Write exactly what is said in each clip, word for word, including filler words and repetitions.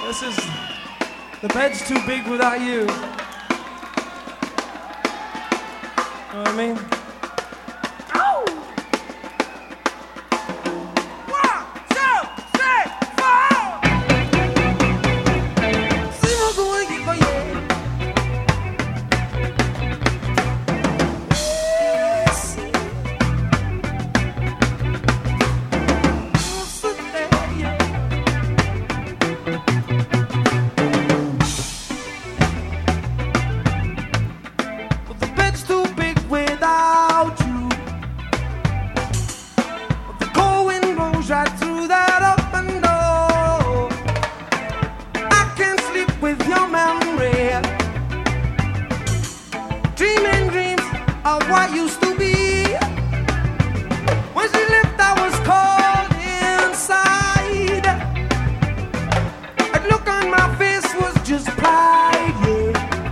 This is The Bed's Too Big Without You. Know what I mean? What used to be. When she left, I was cold inside. The look on my face was just pride, yeah.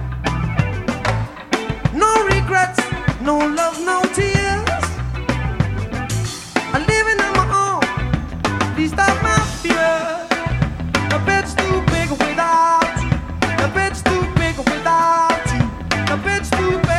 No regrets, no love, no tears. I'm living on my own, at least of my fear. The bed's too big without you. The bed's too big without you. The bed's too big.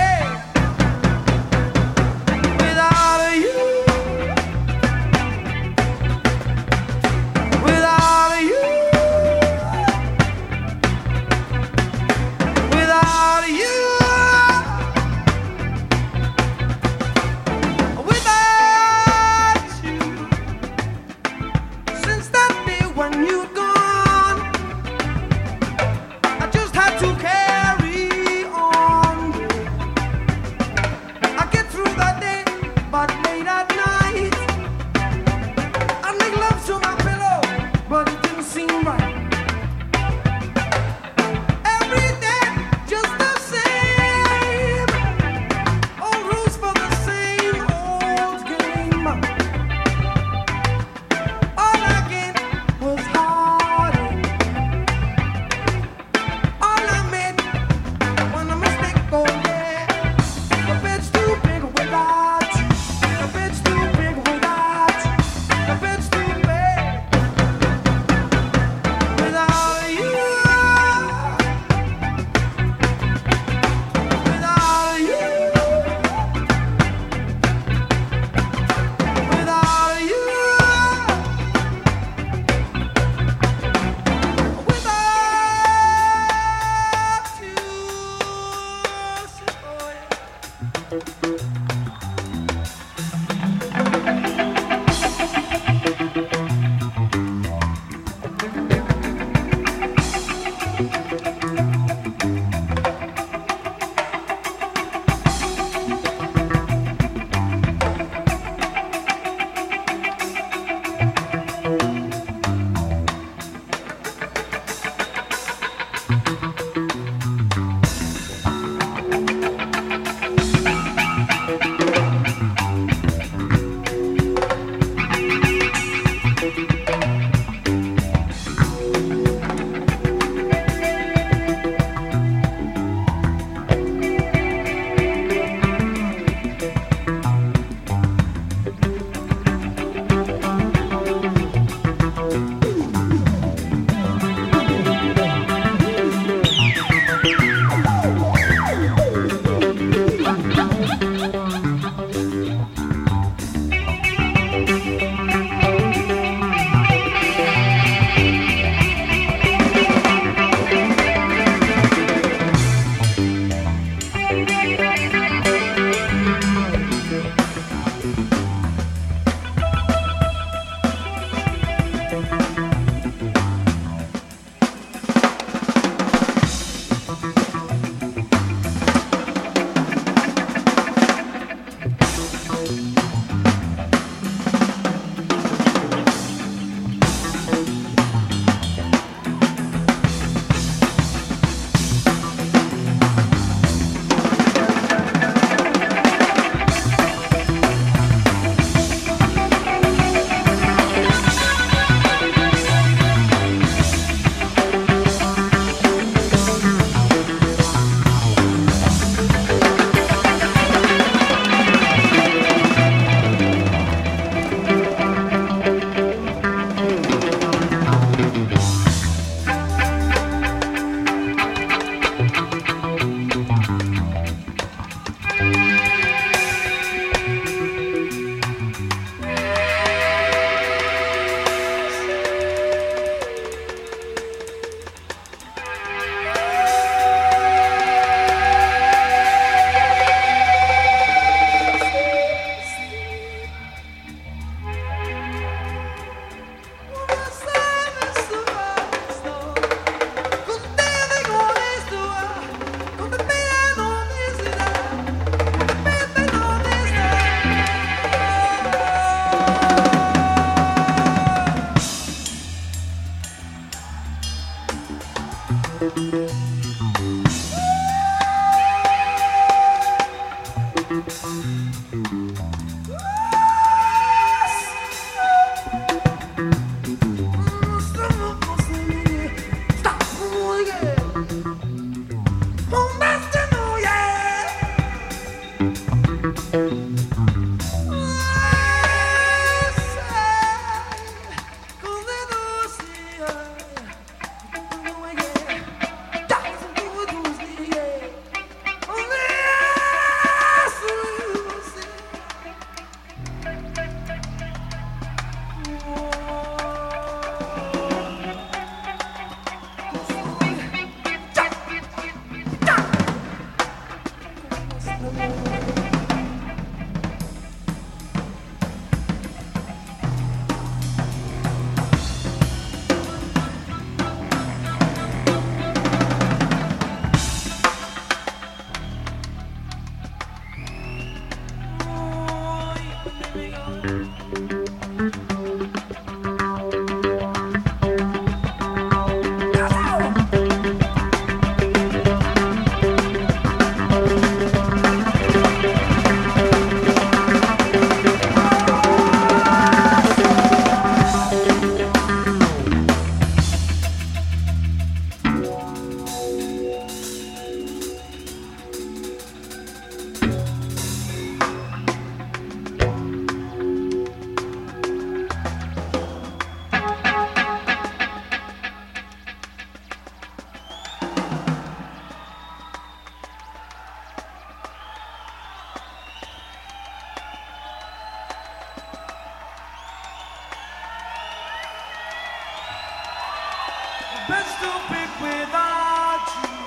Bed's too big without you.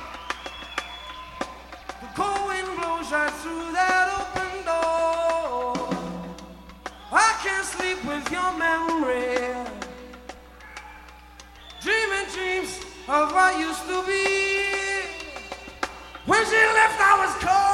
The cold wind blows right through that open door. I can't sleep with your memory. Dreaming dreams of what used to be. When she left, I was cold.